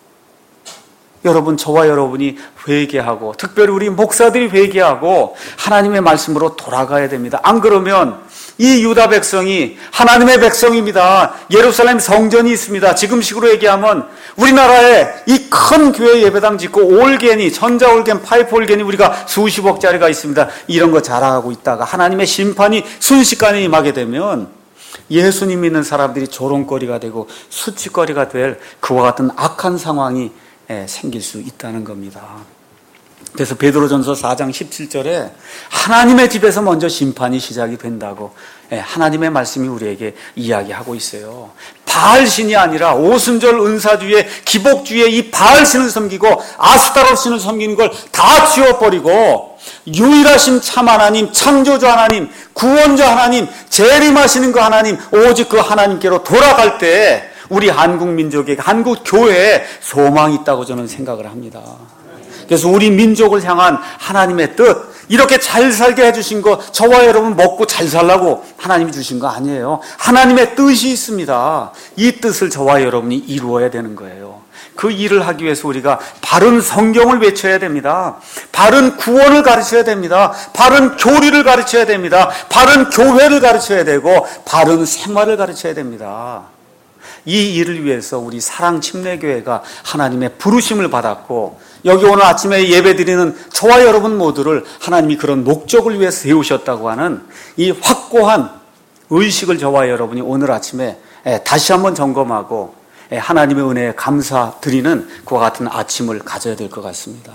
여러분, 저와 여러분이 회개하고, 특별히 우리 목사들이 회개하고 하나님의 말씀으로 돌아가야 됩니다. 안 그러면 이 유다 백성이 하나님의 백성입니다. 예루살렘 성전이 있습니다. 지금식으로 얘기하면 우리나라에 이 큰 교회 예배당 짓고 올겐이, 전자올겐, 파이프 올겐이 우리가 수십억짜리가 있습니다. 이런 거 자랑하고 있다가 하나님의 심판이 순식간에 임하게 되면 예수님 믿는 사람들이 조롱거리가 되고 수치거리가 될 그와 같은 악한 상황이 생길 수 있다는 겁니다. 그래서 베드로전서 사 장 십칠 절에 하나님의 집에서 먼저 심판이 시작이 된다고 하나님의 말씀이 우리에게 이야기하고 있어요. 바알신이 아니라 오순절 은사주의, 기복주의 이 바알신을 섬기고 아스타롯신을 섬기는 걸 다 지워버리고 유일하신 참 하나님, 창조주 하나님, 구원자 하나님, 재림하시는 그 하나님, 오직 그 하나님께로 돌아갈 때 우리 한국 민족에게, 한국 교회에 소망이 있다고 저는 생각을 합니다. 그래서 우리 민족을 향한 하나님의 뜻, 이렇게 잘 살게 해주신 거, 저와 여러분 먹고 잘 살라고 하나님이 주신 거 아니에요. 하나님의 뜻이 있습니다. 이 뜻을 저와 여러분이 이루어야 되는 거예요. 그 일을 하기 위해서 우리가 바른 성경을 외쳐야 됩니다. 바른 구원을 가르쳐야 됩니다. 바른 교리를 가르쳐야 됩니다. 바른 교회를 가르쳐야 되고 바른 생활을 가르쳐야 됩니다. 이 일을 위해서 우리 사랑침례교회가 하나님의 부르심을 받았고, 여기 오늘 아침에 예배드리는 저와 여러분 모두를 하나님이 그런 목적을 위해서 세우셨다고 하는 이 확고한 의식을 저와 여러분이 오늘 아침에 다시 한번 점검하고 하나님의 은혜에 감사드리는 그와 같은 아침을 가져야 될 것 같습니다.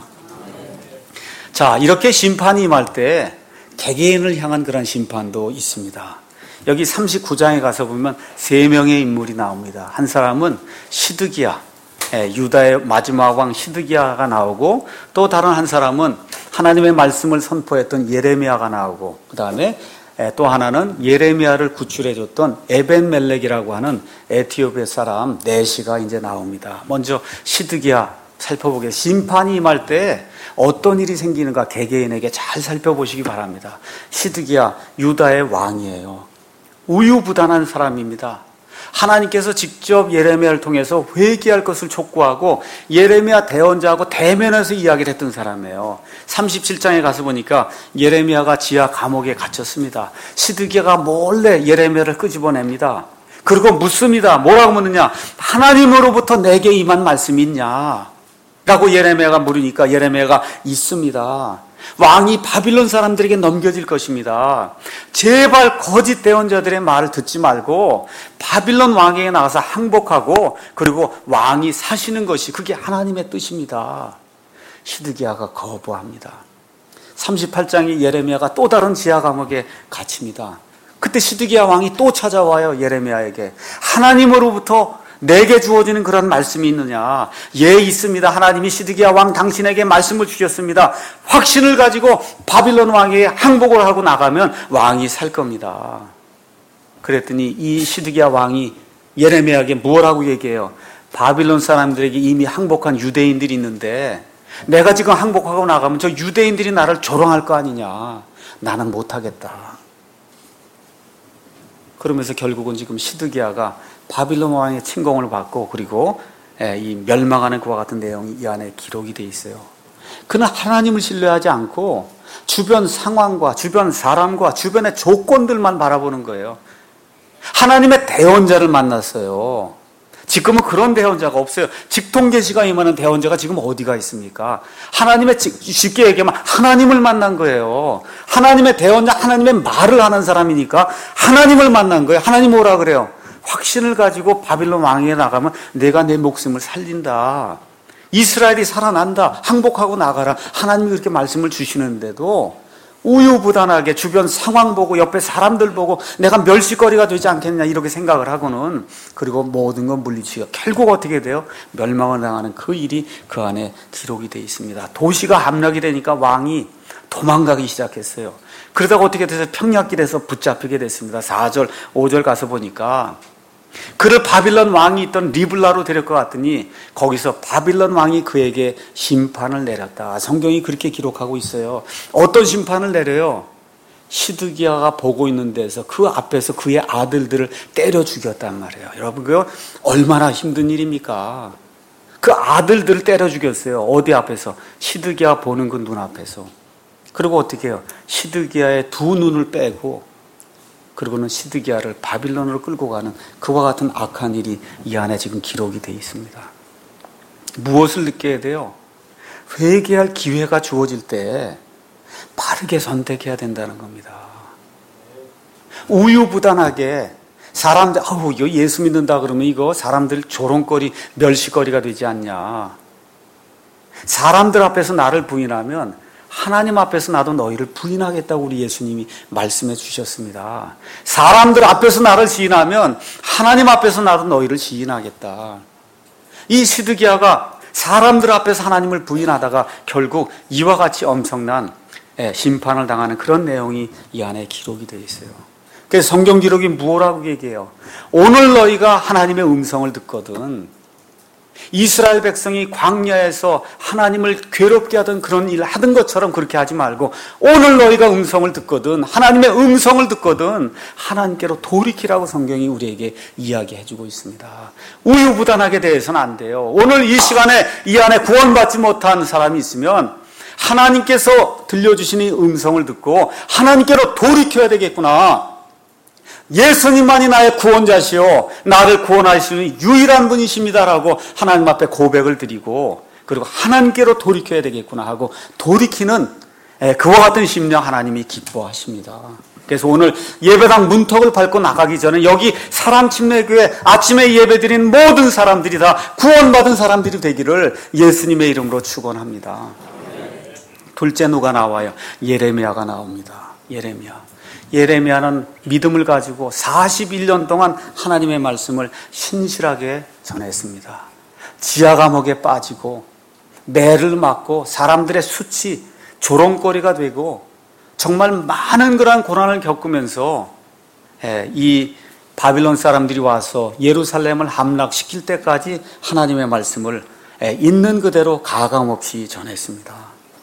자, 이렇게 심판이 임할 때 개개인을 향한 그런 심판도 있습니다. 여기 삼십구 장에 가서 보면 세 명의 인물이 나옵니다. 한 사람은 시드기야, 유다의 마지막 왕 시드기야가 나오고, 또 다른 한 사람은 하나님의 말씀을 선포했던 예레미야가 나오고, 그 다음에 또 하나는 예레미야를 구출해줬던 에벤멜렉이라고 하는 에티오피아 사람 네시가 이제 나옵니다. 먼저 시드기야 살펴보게, 심판이 임할 때 어떤 일이 생기는가 개개인에게 잘 살펴보시기 바랍니다. 시드기야 유다의 왕이에요. 우유부단한 사람입니다. 하나님께서 직접 예레미야를 통해서 회개할 것을 촉구하고 예레미야 대언자하고 대면해서 이야기를 했던 사람이에요. 삼십칠 장에 가서 보니까 예레미야가 지하 감옥에 갇혔습니다. 시드기야가 몰래 예레미야를 끄집어냅니다. 그리고 묻습니다. 뭐라고 묻느냐? 하나님으로부터 내게 임한 말씀이 있냐? 라고 예레미야가 물으니까 예레미야가 있습니다. 왕이 바빌론 사람들에게 넘겨질 것입니다. 제발 거짓 대언자들의 말을 듣지 말고 바빌론 왕에게 나가서 항복하고, 그리고 왕이 사시는 것이 그게 하나님의 뜻입니다. 시드기야가 거부합니다. 삼십팔 장에 예레미야가 또 다른 지하 감옥에 갇힙니다. 그때 시드기야 왕이 또 찾아와요. 예레미야에게. 하나님으로부터 내게 주어지는 그런 말씀이 있느냐? 예, 있습니다. 하나님이 시드기야 왕 당신에게 말씀을 주셨습니다. 확신을 가지고 바빌론 왕에게 항복을 하고 나가면 왕이 살 겁니다. 그랬더니 이 시드기야 왕이 예레미야에게 뭐라고 얘기해요? 바빌론 사람들에게 이미 항복한 유대인들이 있는데 내가 지금 항복하고 나가면 저 유대인들이 나를 조롱할 거 아니냐. 나는 못하겠다. 그러면서 결국은 지금 시드기야가 바빌론 왕의 침공을 받고 그리고 이 멸망하는 그와 같은 내용이 이 안에 기록이 되어 있어요. 그는 하나님을 신뢰하지 않고 주변 상황과 주변 사람과 주변의 조건들만 바라보는 거예요. 하나님의 대언자를 만났어요. 지금은 그런 대언자가 없어요. 직통계시가 임하는 대언자가 지금 어디가 있습니까? 하나님의, 쉽게 얘기하면 하나님을 만난 거예요. 하나님의 대언자, 하나님의 말을 하는 사람이니까 하나님을 만난 거예요. 하나님 뭐라 그래요? 확신을 가지고 바빌론 왕에게 나가면 내가 내 목숨을 살린다. 이스라엘이 살아난다. 항복하고 나가라. 하나님이 그렇게 말씀을 주시는데도 우유부단하게 주변 상황 보고 옆에 사람들 보고 내가 멸시거리가 되지 않겠냐 이렇게 생각을 하고는 그리고 모든 건 물리치고 결국 어떻게 돼요? 멸망을 당하는 그 일이 그 안에 기록이 되어 있습니다. 도시가 함락이 되니까 왕이 도망가기 시작했어요. 그러다가 어떻게 돼서 평야길에서 붙잡히게 됐습니다. 사 절, 오 절 가서 보니까 그를 바빌론 왕이 있던 리블라로 데려가 왔더니 거기서 바빌론 왕이 그에게 심판을 내렸다. 성경이 그렇게 기록하고 있어요. 어떤 심판을 내려요? 시드기야가 보고 있는 데서 그 앞에서 그의 아들들을 때려 죽였단 말이에요. 여러분 그거 얼마나 힘든 일입니까? 그 아들들을 때려 죽였어요. 어디 앞에서? 시드기야 보는 그 눈 앞에서. 그리고 어떻게 해요? 시드기야의 두 눈을 빼고 그리고는 시드기야를 바빌론으로 끌고 가는 그와 같은 악한 일이 이 안에 지금 기록이 되어 있습니다. 무엇을 느껴야 돼요? 회개할 기회가 주어질 때 빠르게 선택해야 된다는 겁니다. 우유부단하게 사람들, 아우, 이거 예수 믿는다 그러면 이거 사람들 조롱거리, 멸시거리가 되지 않냐. 사람들 앞에서 나를 부인하면 하나님 앞에서 나도 너희를 부인하겠다고 우리 예수님이 말씀해 주셨습니다. 사람들 앞에서 나를 시인하면 하나님 앞에서 나도 너희를 시인하겠다. 이 시드기야가 사람들 앞에서 하나님을 부인하다가 결국 이와 같이 엄청난 심판을 당하는 그런 내용이 이 안에 기록이 되어 있어요. 그래서 성경 기록이 뭐라고 얘기해요? 오늘 너희가 하나님의 음성을 듣거든 이스라엘 백성이 광야에서 하나님을 괴롭게 하던 그런 일을 하던 것처럼 그렇게 하지 말고 오늘 너희가 음성을 듣거든 하나님의 음성을 듣거든 하나님께로 돌이키라고 성경이 우리에게 이야기해주고 있습니다. 우유부단하게 대해서는 안 돼요. 오늘 이 시간에 이 안에 구원받지 못한 사람이 있으면 하나님께서 들려주시는 음성을 듣고 하나님께로 돌이켜야 되겠구나. 예수님만이 나의 구원자시오 나를 구원할 수 있는 유일한 분이십니다라고 하나님 앞에 고백을 드리고 그리고 하나님께로 돌이켜야 되겠구나 하고 돌이키는 그와 같은 심령 하나님이 기뻐하십니다. 그래서 오늘 예배당 문턱을 밟고 나가기 전에 여기 사람침례교회 아침에 예배드린 모든 사람들이 다 구원받은 사람들이 되기를 예수님의 이름으로 축원합니다. 둘째 누가 나와요? 예레미야가 나옵니다. 예레미야. 예레미야는 믿음을 가지고 사십일 년 동안 하나님의 말씀을 신실하게 전했습니다. 지하 감옥에 빠지고 매를 맞고 사람들의 수치, 조롱거리가 되고 정말 많은 그러한 고난을 겪으면서 이 바빌론 사람들이 와서 예루살렘을 함락시킬 때까지 하나님의 말씀을 있는 그대로 가감없이 전했습니다.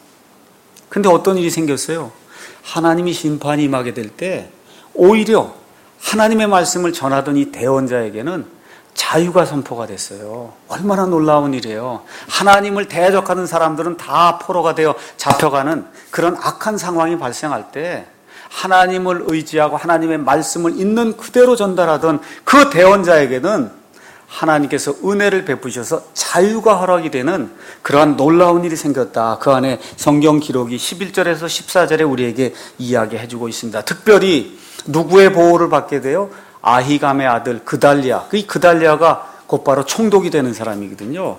근데 어떤 일이 생겼어요? 하나님이 심판이 임하게 될 때 오히려 하나님의 말씀을 전하던 이 대언자에게는 자유가 선포가 됐어요. 얼마나 놀라운 일이에요. 하나님을 대적하는 사람들은 다 포로가 되어 잡혀가는 그런 악한 상황이 발생할 때 하나님을 의지하고 하나님의 말씀을 있는 그대로 전달하던 그 대언자에게는 하나님께서 은혜를 베푸셔서 자유가 허락이 되는 그러한 놀라운 일이 생겼다. 그 안에 성경 기록이 십일 절에서 십사 절에 우리에게 이야기해주고 있습니다. 특별히 누구의 보호를 받게 돼요? 아히감의 아들 그달리아. 그 그달리아가 곧바로 총독이 되는 사람이거든요.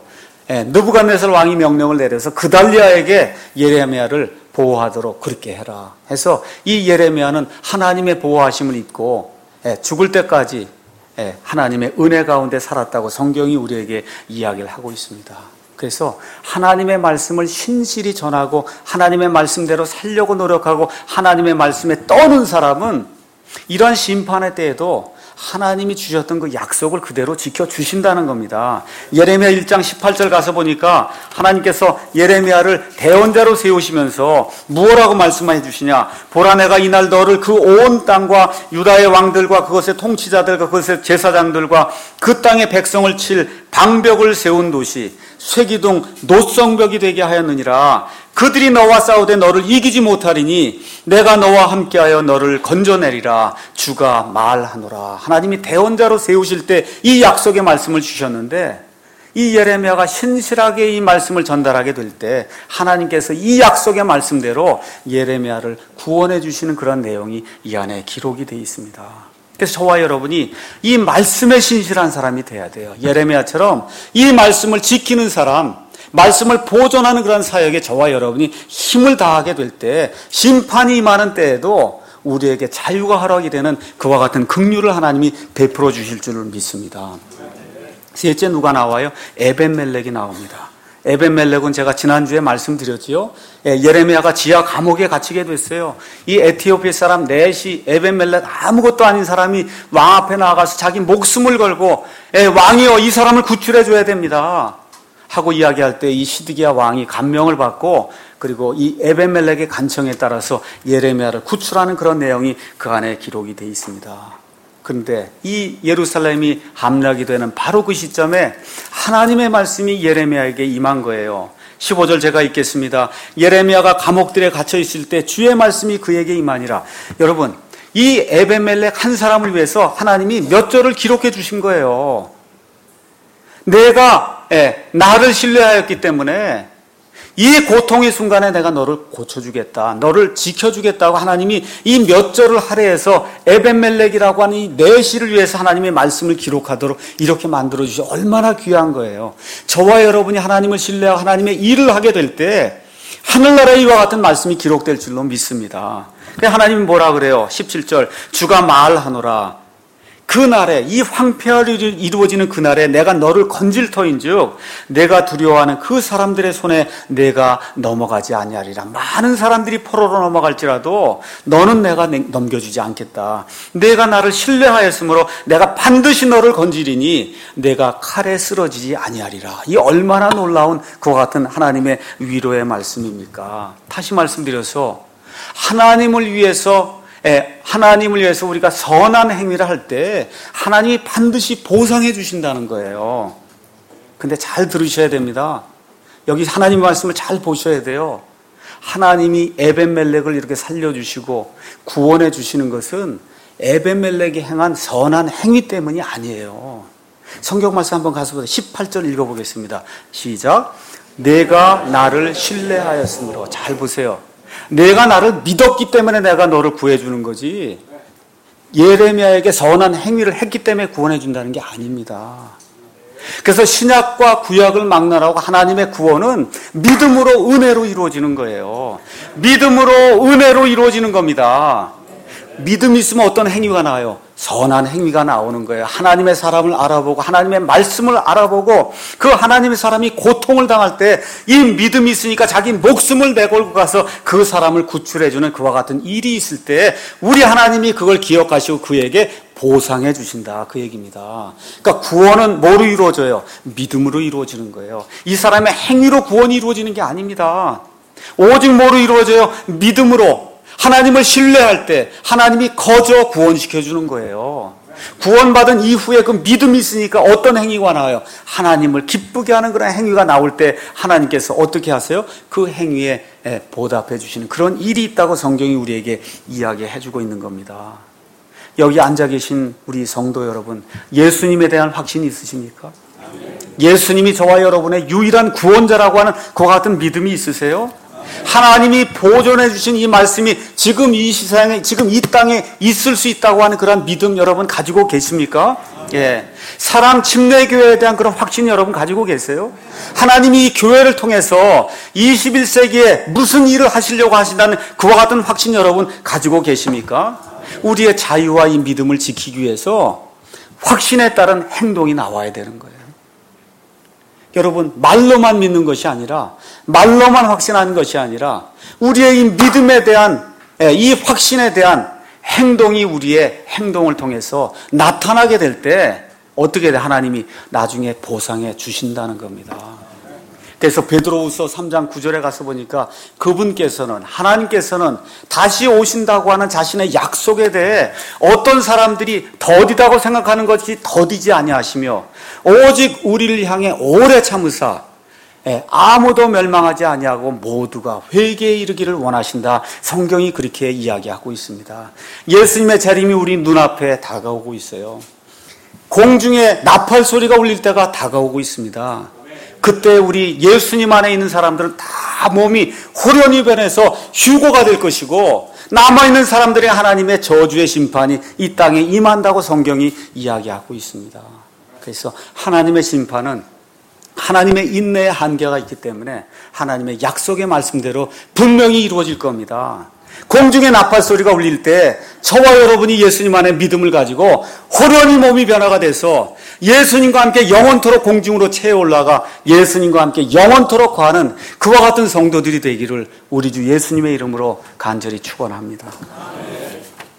예, 느부갓네살 왕이 명령을 내려서 그달리아에게 예레미야를 보호하도록 그렇게 해라 해서 이 예레미야는 하나님의 보호하심을 입고 예, 죽을 때까지 예, 하나님의 은혜 가운데 살았다고 성경이 우리에게 이야기를 하고 있습니다. 그래서 하나님의 말씀을 신실히 전하고 하나님의 말씀대로 살려고 노력하고 하나님의 말씀에 떠는 사람은 이러한 심판의 때에도 하나님이 주셨던 그 약속을 그대로 지켜주신다는 겁니다. 예레미야 일 장 십팔 절 가서 보니까 하나님께서 예레미야를 대언자로 세우시면서 무엇라고 말씀해 주시냐. 보라 내가 이날 너를 그 온 땅과 유다의 왕들과 그것의 통치자들과 그것의 제사장들과 그 땅의 백성을 칠 방벽을 세운 도시 쇠기둥 노성벽이 되게 하였느니라. 그들이 너와 싸우되 너를 이기지 못하리니 내가 너와 함께하여 너를 건져내리라. 주가 말하노라. 하나님이 대언자로 세우실 때 이 약속의 말씀을 주셨는데 이 예레미야가 신실하게 이 말씀을 전달하게 될 때 하나님께서 이 약속의 말씀대로 예레미야를 구원해 주시는 그런 내용이 이 안에 기록이 되어 있습니다. 그래서 저와 여러분이 이 말씀에 신실한 사람이 돼야 돼요. 예레미야처럼 이 말씀을 지키는 사람, 말씀을 보존하는 그런 사역에 저와 여러분이 힘을 다하게 될 때 심판이 임하는 때에도 우리에게 자유가 허락이 되는 그와 같은 긍휼을 하나님이 베풀어 주실 줄을 믿습니다. 셋째 누가 나와요? 에벤멜렉이 나옵니다. 에벤멜렉은 제가 지난주에 말씀드렸지요. 예레미야가 지하 감옥에 갇히게 됐어요. 이 에티오피아 사람 넷이 에벤멜렉 아무것도 아닌 사람이 왕 앞에 나가서 자기 목숨을 걸고 왕이여 이 사람을 구출해 줘야 됩니다 하고 이야기할 때 이 시드기야 왕이 감명을 받고 그리고 이 에벤멜렉의 간청에 따라서 예레미야를 구출하는 그런 내용이 그 안에 기록이 되어 있습니다. 그런데 이 예루살렘이 함락이 되는 바로 그 시점에 하나님의 말씀이 예레미야에게 임한 거예요. 십오 절 제가 읽겠습니다. 예레미야가 감옥들에 갇혀 있을 때 주의 말씀이 그에게 임하니라. 여러분, 이 에벤멜렉 한 사람을 위해서 하나님이 몇 절을 기록해 주신 거예요. 내가 예, 나를 신뢰하였기 때문에 이 고통의 순간에 내가 너를 고쳐주겠다, 너를 지켜주겠다고 하나님이 이 몇 절을 할애해서 에벤멜렉이라고 하는 이 내시를 위해서 하나님의 말씀을 기록하도록 이렇게 만들어주셔. 얼마나 귀한 거예요. 저와 여러분이 하나님을 신뢰하고 하나님의 일을 하게 될 때 하늘나라의 이와 같은 말씀이 기록될 줄로 믿습니다. 하나님이 뭐라 그래요? 십칠 절 주가 말하노라. 그날에 이 황폐할이 이루어지는 그날에 내가 너를 건질 터인즉 내가 두려워하는 그 사람들의 손에 내가 넘어가지 아니하리라. 많은 사람들이 포로로 넘어갈지라도 너는 내가 넘겨주지 않겠다. 내가 나를 신뢰하였으므로 내가 반드시 너를 건지리니 내가 칼에 쓰러지지 아니하리라. 이 얼마나 놀라운 그와 같은 하나님의 위로의 말씀입니까? 다시 말씀드려서 하나님을 위해서 하나님을 위해서 우리가 선한 행위를 할 때 하나님이 반드시 보상해 주신다는 거예요. 근데 잘 들으셔야 됩니다. 여기 하나님 말씀을 잘 보셔야 돼요. 하나님이 에벤멜렉을 이렇게 살려주시고 구원해 주시는 것은 에벤멜렉이 행한 선한 행위 때문이 아니에요. 성경 말씀 한번 가서 보세요. 십팔 절 읽어보겠습니다. 시작. 내가 나를 신뢰하였으므로. 잘 보세요. 내가 나를 믿었기 때문에 내가 너를 구해주는 거지 예레미야에게 선한 행위를 했기 때문에 구원해준다는 게 아닙니다. 그래서 신약과 구약을 막론하고 하나님의 구원은 믿음으로 은혜로 이루어지는 거예요. 믿음으로 은혜로 이루어지는 겁니다. 믿음이 있으면 어떤 행위가 나와요? 선한 행위가 나오는 거예요. 하나님의 사람을 알아보고 하나님의 말씀을 알아보고 그 하나님의 사람이 고통을 당할 때 이 믿음이 있으니까 자기 목숨을 내걸고 가서 그 사람을 구출해주는 그와 같은 일이 있을 때 우리 하나님이 그걸 기억하시고 그에게 보상해 주신다, 그 얘기입니다. 그러니까 구원은 뭐로 이루어져요? 믿음으로 이루어지는 거예요. 이 사람의 행위로 구원이 이루어지는 게 아닙니다. 오직 뭐로 이루어져요? 믿음으로. 하나님을 신뢰할 때 하나님이 거저 구원시켜주는 거예요. 구원받은 이후에 그 믿음이 있으니까 어떤 행위가 나와요? 하나님을 기쁘게 하는 그런 행위가 나올 때 하나님께서 어떻게 하세요? 그 행위에 보답해 주시는 그런 일이 있다고 성경이 우리에게 이야기해주고 있는 겁니다. 여기 앉아 계신 우리 성도 여러분, 예수님에 대한 확신이 있으십니까? 예수님이 저와 여러분의 유일한 구원자라고 하는 그와 같은 믿음이 있으세요? 하나님이 보존해 주신 이 말씀이 지금 이 세상에, 지금 이 땅에 있을 수 있다고 하는 그런 믿음 여러분 가지고 계십니까? 예. 사랑 침례교회에 대한 그런 확신 여러분 가지고 계세요? 하나님이 이 교회를 통해서 이십일 세기에 무슨 일을 하시려고 하신다는 그와 같은 확신 여러분 가지고 계십니까? 우리의 자유와 이 믿음을 지키기 위해서 확신에 따른 행동이 나와야 되는 거예요. 여러분, 말로만 믿는 것이 아니라, 말로만 확신하는 것이 아니라 우리의 이 믿음에 대한, 이 확신에 대한 행동이 우리의 행동을 통해서 나타나게 될 때 어떻게 돼? 하나님이 나중에 보상해 주신다는 겁니다. 그래서 베드로후서 삼 장 구 절에 가서 보니까 그분께서는, 하나님께서는 다시 오신다고 하는 자신의 약속에 대해 어떤 사람들이 더디다고 생각하는 것이 더디지 아니하시며 오직 우리를 향해 오래 참으사 아무도 멸망하지 아니하고 모두가 회개에 이르기를 원하신다. 성경이 그렇게 이야기하고 있습니다. 예수님의 재림이 우리 눈앞에 다가오고 있어요. 공중에 나팔 소리가 울릴 때가 다가오고 있습니다. 그때 우리 예수님 안에 있는 사람들은 다 몸이 호련히 변해서 휴거가 될 것이고 남아있는 사람들의 하나님의 저주의 심판이 이 땅에 임한다고 성경이 이야기하고 있습니다. 그래서 하나님의 심판은 하나님의 인내의 한계가 있기 때문에 하나님의 약속의 말씀대로 분명히 이루어질 겁니다. 공중에 나팔 소리가 울릴 때 저와 여러분이 예수님 안에 믿음을 가지고 호련히 몸이 변화가 돼서 예수님과 함께 영원토록 공중으로 채워 올라가 예수님과 함께 영원토록 거하는 그와 같은 성도들이 되기를 우리 주 예수님의 이름으로 간절히 축원합니다.